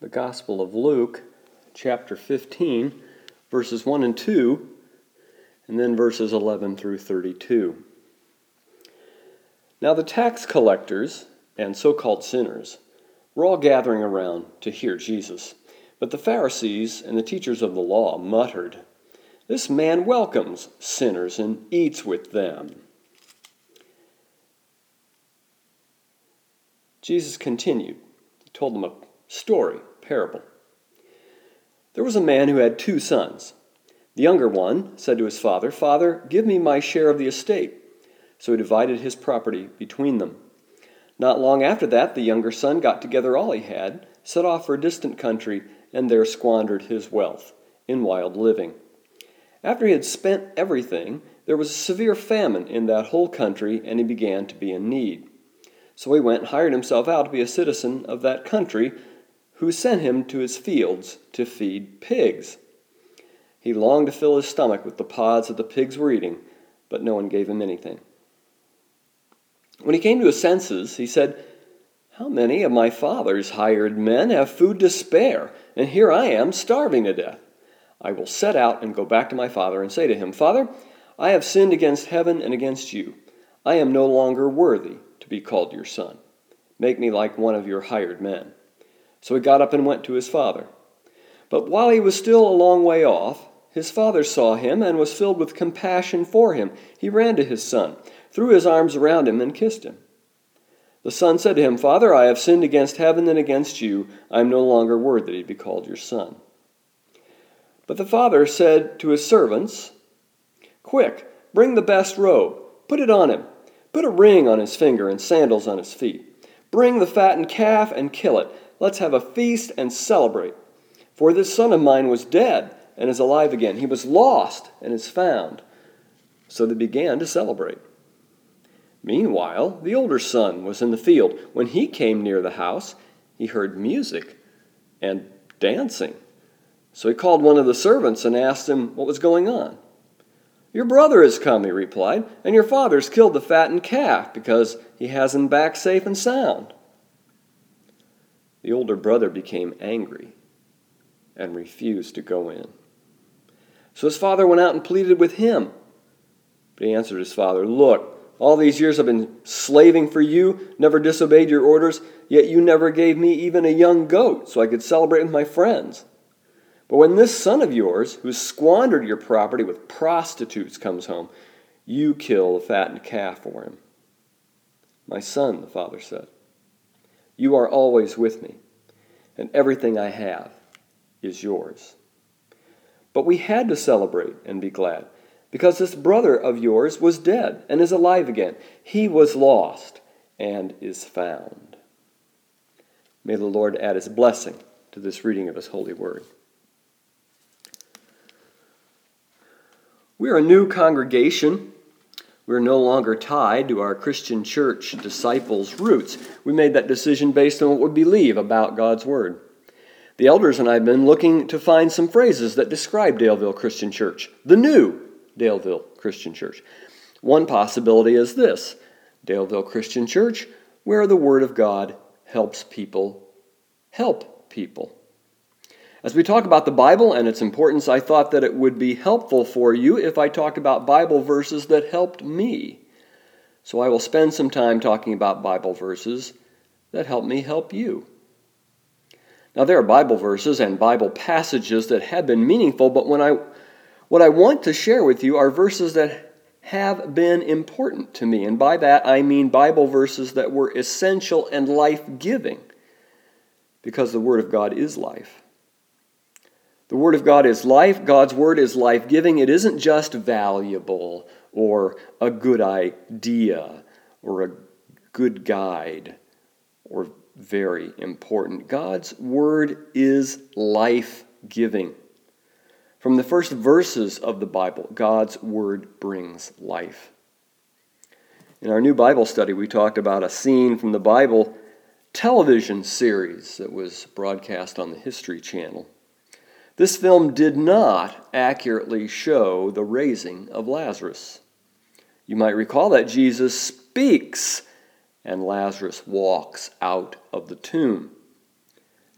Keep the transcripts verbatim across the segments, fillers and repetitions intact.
the Gospel of Luke, chapter fifteen, verses one and two, and then verses eleven through thirty-two. Now the tax collectors and so-called sinners were all gathering around to hear Jesus. But the Pharisees and the teachers of the law muttered, "This man welcomes sinners and eats with them." Jesus continued. He told them a story, parable. There was a man who had two sons. The younger one said to his father, "Father, give me my share of the estate." So he divided his property between them. Not long after that, the younger son got together all he had, set off for a distant country, and there squandered his wealth in wild living. After he had spent everything, there was a severe famine in that whole country, and he began to be in need. So he went and hired himself out to be a citizen of that country, who sent him to his fields to feed pigs. He longed to fill his stomach with the pods that the pigs were eating, but no one gave him anything. When he came to his senses, he said, "How many of my father's hired men have food to spare, and here I am starving to death? I will set out and go back to my father and say to him, 'Father, I have sinned against heaven and against you. I am no longer worthy to be called your son. Make me like one of your hired men.' So he got up and went to his father. But while he was still a long way off, his father saw him and was filled with compassion for him. He ran to his son, threw his arms around him, and kissed him. The son said to him, 'Father, I have sinned against heaven and against you. I am no longer worthy to be called your son.' But the father said to his servants, 'Quick, bring the best robe, put it on him. Put a ring on his finger and sandals on his feet. Bring the fattened calf and kill it. Let's have a feast and celebrate. For this son of mine was dead and is alive again. He was lost and is found.' So they began to celebrate. Meanwhile, the older son was in the field. When he came near the house, he heard music and dancing. So he called one of the servants and asked him what was going on. 'Your brother has come,' he replied, 'and your father's killed the fattened calf because he has him back safe and sound.' The older brother became angry and refused to go in. So his father went out and pleaded with him. But he answered his father, 'Look, all these years I've been slaving for you, never disobeyed your orders, yet you never gave me even a young goat so I could celebrate with my friends. But when this son of yours, who squandered your property with prostitutes, comes home, you kill the fattened calf for him.' 'My son,' the father said, 'you are always with me, and everything I have is yours.' But we had to celebrate and be glad, because this brother of yours was dead and is alive again. He was lost and is found." May the Lord add his blessing to this reading of his holy word. We are a new congregation. We're no longer tied to our Christian church disciples' roots. We made that decision based on what we believe about God's word. The elders and I have been looking to find some phrases that describe Daleville Christian Church, the new Daleville Christian Church. One possibility is this: Daleville Christian Church, where the Word of God helps people help people. As we talk about the Bible and its importance, I thought that it would be helpful for you if I talked about Bible verses that helped me. So I will spend some time talking about Bible verses that help me help you. Now, there are Bible verses and Bible passages that have been meaningful, but when I What I want to share with you are verses that have been important to me. And by that, I mean Bible verses that were essential and life-giving, because the Word of God is life. The Word of God is life. God's Word is life-giving. It isn't just valuable or a good idea or a good guide or very important. God's Word is life-giving. From the first verses of the Bible, God's Word brings life. In our new Bible study, we talked about a scene from the Bible television series that was broadcast on the History Channel. This film did not accurately show the raising of Lazarus. You might recall that Jesus speaks and Lazarus walks out of the tomb.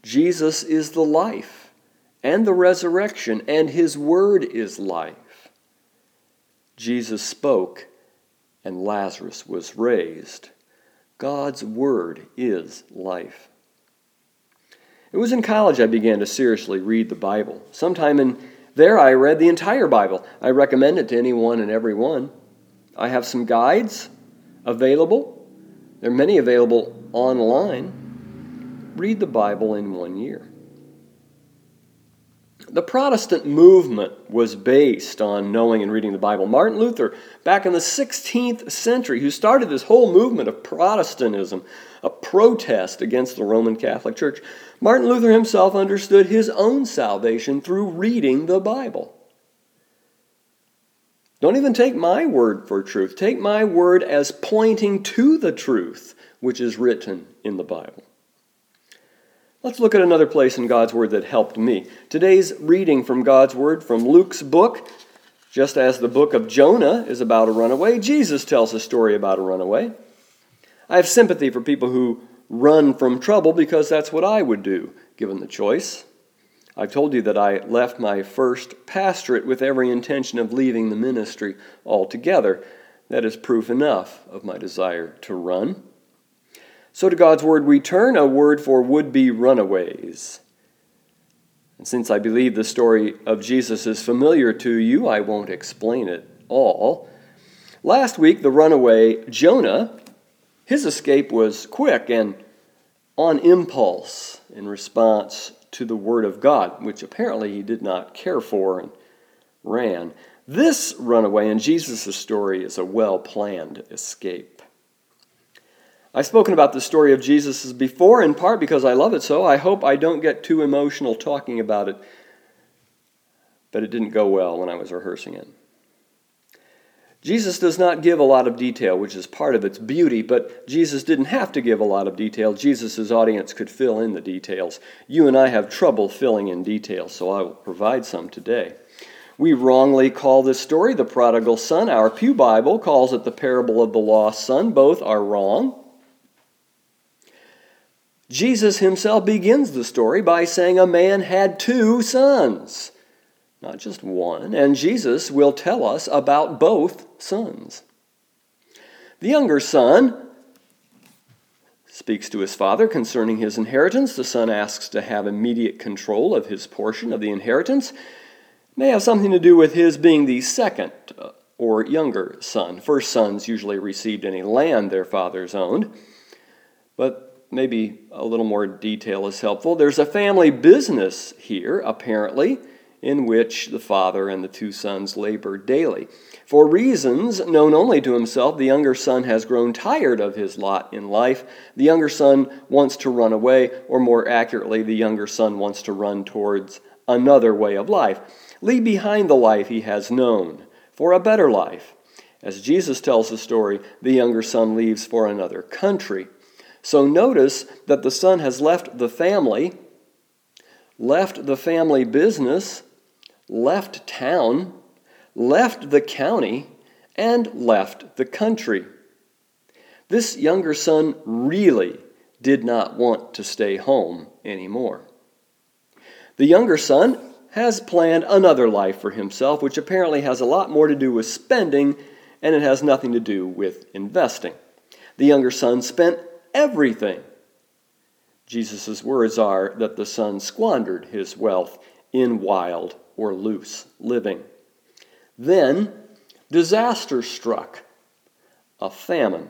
Jesus is the life and the resurrection, and his word is life. Jesus spoke, and Lazarus was raised. God's word is life. It was in college I began to seriously read the Bible. Sometime in there I read the entire Bible. I recommend it to anyone and everyone. I have some guides available. There are many available online. Read the Bible in one year. The Protestant movement was based on knowing and reading the Bible. Martin Luther, back in the sixteenth century, who started this whole movement of Protestantism, a protest against the Roman Catholic Church, Martin Luther himself understood his own salvation through reading the Bible. Don't even take my word for truth. Take my word as pointing to the truth which is written in the Bible. Let's look at another place in God's Word that helped me. Today's reading from God's Word from Luke's book. Just as the book of Jonah is about a runaway, Jesus tells a story about a runaway. I have sympathy for people who run from trouble because that's what I would do, given the choice. I've told you that I left my first pastorate with every intention of leaving the ministry altogether. That is proof enough of my desire to run. So to God's word we turn, a word for would-be runaways. And since I believe the story of Jesus is familiar to you, I won't explain it all. Last week, the runaway Jonah, his escape was quick and on impulse in response to the word of God, which apparently he did not care for and ran. This runaway in Jesus' story is a well-planned escape. I've spoken about the story of Jesus before, in part because I love it so. I hope I don't get too emotional talking about it, but it didn't go well when I was rehearsing it. Jesus does not give a lot of detail, which is part of its beauty, but Jesus didn't have to give a lot of detail. Jesus' audience could fill in the details. You and I have trouble filling in details, so I will provide some today. We wrongly call this story the prodigal son. Our Pew Bible calls it the parable of the lost son. Both are wrong. Jesus himself begins the story by saying a man had two sons, not just one, and Jesus will tell us about both sons. The younger son speaks to his father concerning his inheritance. The son asks to have immediate control of his portion of the inheritance. It may have something to do with his being the second or younger son. First sons usually received any land their fathers owned, but maybe a little more detail is helpful. There's a family business here, apparently, in which the father and the two sons labor daily. For reasons known only to himself, the younger son has grown tired of his lot in life. The younger son wants to run away, or more accurately, the younger son wants to run towards another way of life. Leave behind the life he has known for a better life. As Jesus tells the story, the younger son leaves for another country. So notice that the son has left the family, left the family business, left town, left the county, and left the country. This younger son really did not want to stay home anymore. The younger son has planned another life for himself, which apparently has a lot more to do with spending, and it has nothing to do with investing. The younger son spent everything. Jesus' words are that the son squandered his wealth in wild or loose living. Then disaster struck, a famine.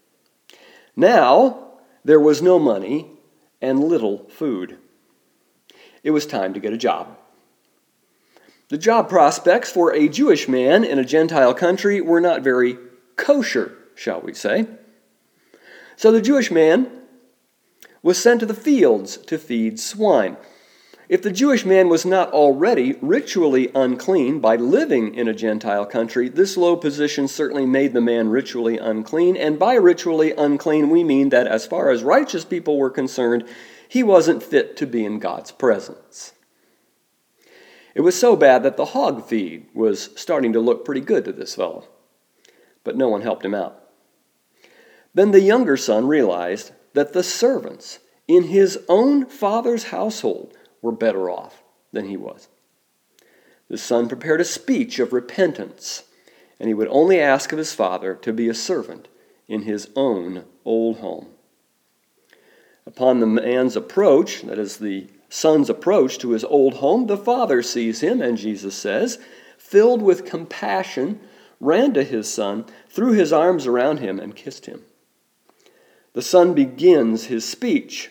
Now there was no money and little food. It was time to get a job. The job prospects for a Jewish man in a Gentile country were not very kosher, shall we say. So the Jewish man was sent to the fields to feed swine. If the Jewish man was not already ritually unclean by living in a Gentile country, this low position certainly made the man ritually unclean. And by ritually unclean, we mean that as far as righteous people were concerned, he wasn't fit to be in God's presence. It was so bad that the hog feed was starting to look pretty good to this fellow. But no one helped him out. Then the younger son realized that the servants in his own father's household were better off than he was. The son prepared a speech of repentance, and he would only ask of his father to be a servant in his own old home. Upon the man's approach, that is, the son's approach to his old home, the father sees him, and Jesus says, filled with compassion, ran to his son, threw his arms around him, and kissed him. The son begins his speech.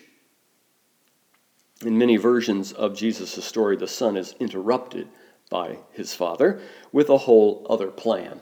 In many versions of Jesus' story, the son is interrupted by his father with a whole other plan.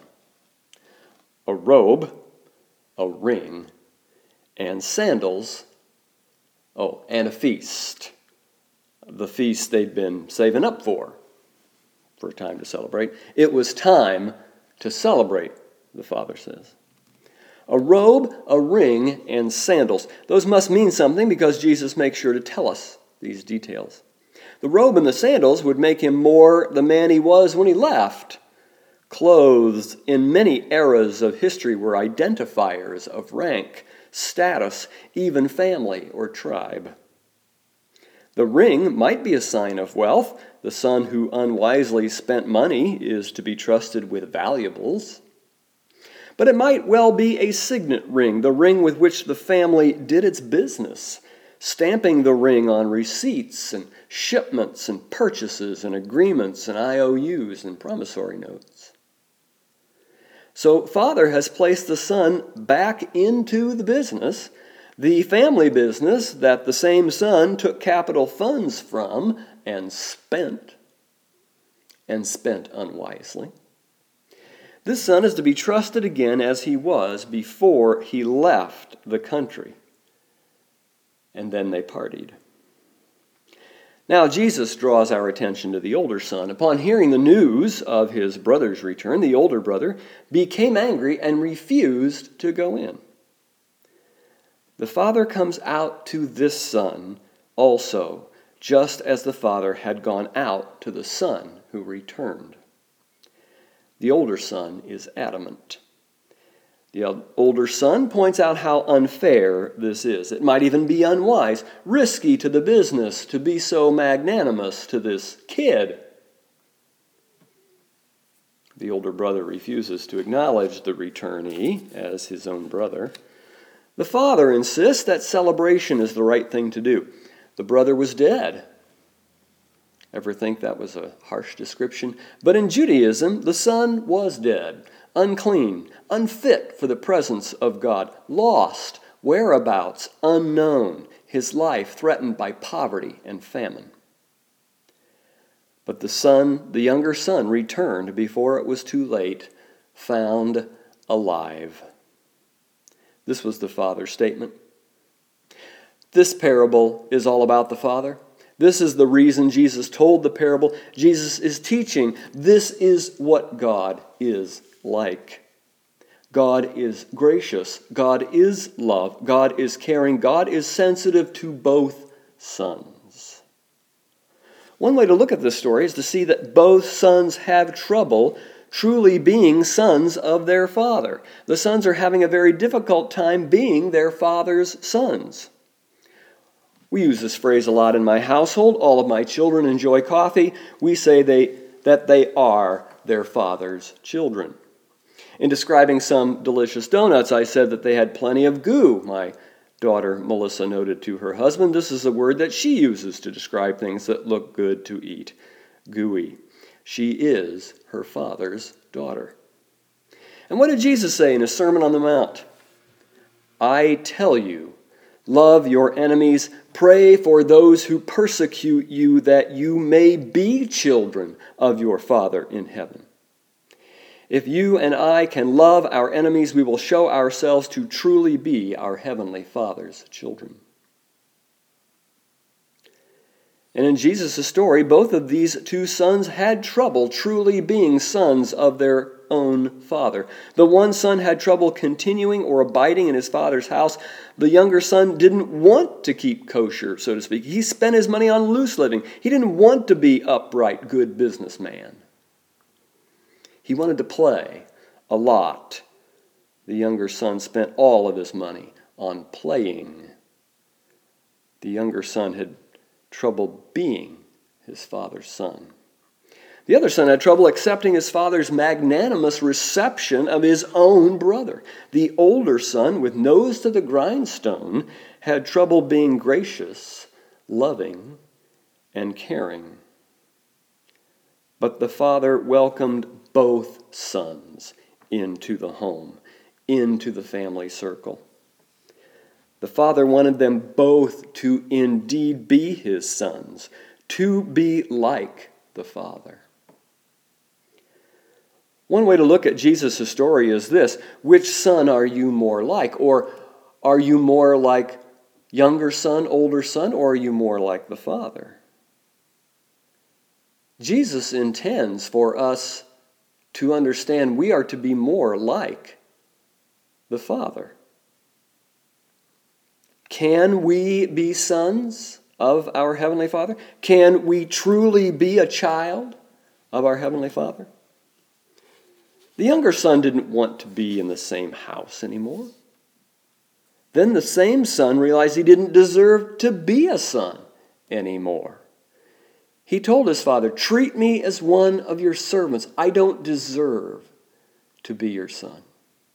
A robe, a ring, and sandals, oh, and a feast. The feast they'd been saving up for, for a time to celebrate. It was time to celebrate, the father says. A robe, a ring, and sandals. Those must mean something because Jesus makes sure to tell us these details. The robe and the sandals would make him more the man he was when he left. Clothes in many eras of history were identifiers of rank, status, even family or tribe. The ring might be a sign of wealth. The son who unwisely spent money is to be trusted with valuables. But it might well be a signet ring, the ring with which the family did its business, stamping the ring on receipts and shipments and purchases and agreements and I O Us and promissory notes. So Father has placed the son back into the business, the family business that the same son took capital funds from and spent, and spent unwisely. This son is to be trusted again as he was before he left the country. And then they partied. Now Jesus draws our attention to the older son. Upon hearing the news of his brother's return, the older brother became angry and refused to go in. The father comes out to this son also, just as the father had gone out to the son who returned. The older son is adamant. The older son points out how unfair this is. It might even be unwise, risky to the business to be so magnanimous to this kid. The older brother refuses to acknowledge the returnee as his own brother. The father insists that celebration is the right thing to do. The brother was dead. Ever think that was a harsh description? But in Judaism, the son was dead, unclean, unfit for the presence of God, lost, whereabouts unknown, his life threatened by poverty and famine. But the son, the younger son, returned before it was too late, found alive. This was the father's statement. This parable is all about the father. This is the reason Jesus told the parable. Jesus is teaching this is what God is like. God is gracious. God is love. God is caring. God is sensitive to both sons. One way to look at this story is to see that both sons have trouble truly being sons of their father. The sons are having a very difficult time being their father's sons. We use this phrase a lot in my household. All of my children enjoy coffee. We say they that they are their father's children. In describing some delicious donuts, I said that they had plenty of goo. My daughter Melissa noted to her husband, this is a word that she uses to describe things that look good to eat. Gooey. She is her father's daughter. And what did Jesus say in his Sermon on the Mount? I tell you, love your enemies, pray for those who persecute you, that you may be children of your Father in heaven. If you and I can love our enemies, we will show ourselves to truly be our Heavenly Father's children. And in Jesus' story, both of these two sons had trouble truly being sons of their own father. The one son had trouble continuing or abiding in his father's house. The younger son didn't want to keep kosher, so to speak. He spent his money on loose living. He didn't want to be upright, good businessman. He wanted to play a lot. The younger son spent all of his money on playing. The younger son had trouble being his father's son. The other son had trouble accepting his father's magnanimous reception of his own brother. The older son, with nose to the grindstone, had trouble being gracious, loving, and caring. But the father welcomed both sons into the home, into the family circle. The father wanted them both to indeed be his sons, to be like the father. One way to look at Jesus' story is this: which son are you more like? Or are you more like younger son, older son, or are you more like the father? Jesus intends for us to understand we are to be more like the Father. Can we be sons of our Heavenly Father? Can we truly be a child of our Heavenly Father? The younger son didn't want to be in the same house anymore. Then the same son realized he didn't deserve to be a son anymore. He told his father, "Treat me as one of your servants. I don't deserve to be your son."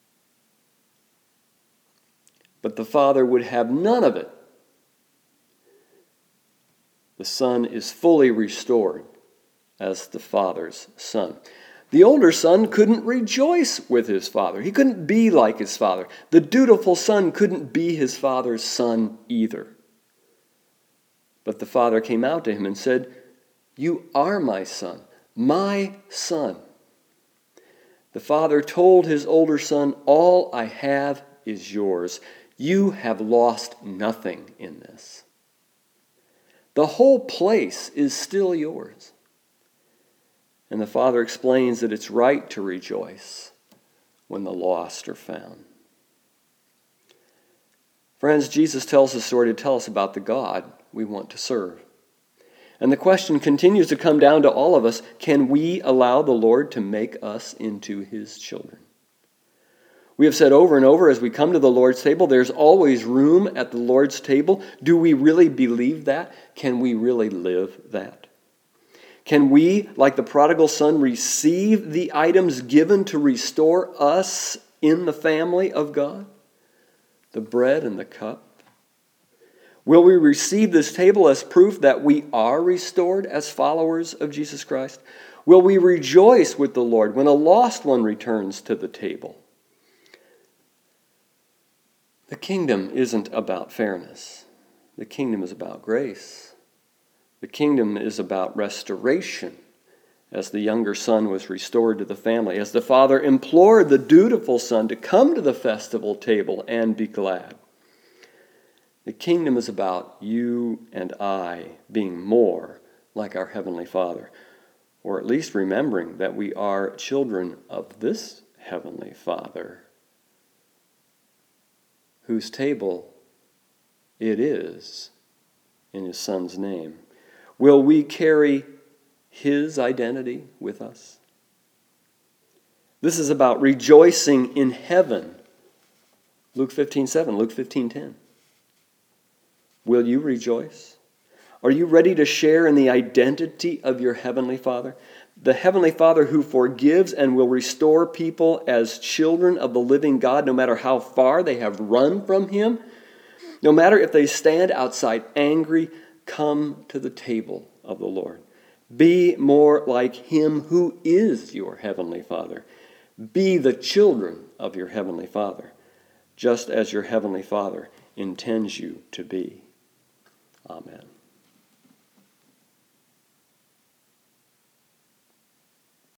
But the father would have none of it. The son is fully restored as the father's son. The older son couldn't rejoice with his father. He couldn't be like his father. The dutiful son couldn't be his father's son either. But the father came out to him and said, "You are my son, my son." The father told his older son, "All I have is yours. You have lost nothing in this. The whole place is still yours." And the father explains that it's right to rejoice when the lost are found. Friends, Jesus tells the story to tell us about the God we want to serve. And the question continues to come down to all of us: can we allow the Lord to make us into his children? We have said over and over as we come to the Lord's table, there's always room at the Lord's table. Do we really believe that? Can we really live that? Can we, like the prodigal son, receive the items given to restore us in the family of God? The bread and the cup? Will we receive this table as proof that we are restored as followers of Jesus Christ? Will we rejoice with the Lord when a lost one returns to the table? The kingdom isn't about fairness. The kingdom is about grace. The kingdom is about restoration, as the younger son was restored to the family, as the father implored the dutiful son to come to the festival table and be glad. The kingdom is about you and I being more like our Heavenly Father, or at least remembering that we are children of this Heavenly Father, whose table it is in his Son's name. Will we carry his identity with us? This is about rejoicing in heaven. Luke fifteen seven, Luke fifteen ten. Will you rejoice? Are you ready to share in the identity of your Heavenly Father? The Heavenly Father who forgives and will restore people as children of the living God, no matter how far they have run from him. No matter if they stand outside angry, come to the table of the Lord. Be more like him who is your Heavenly Father. Be the children of your Heavenly Father, just as your Heavenly Father intends you to be. Amen.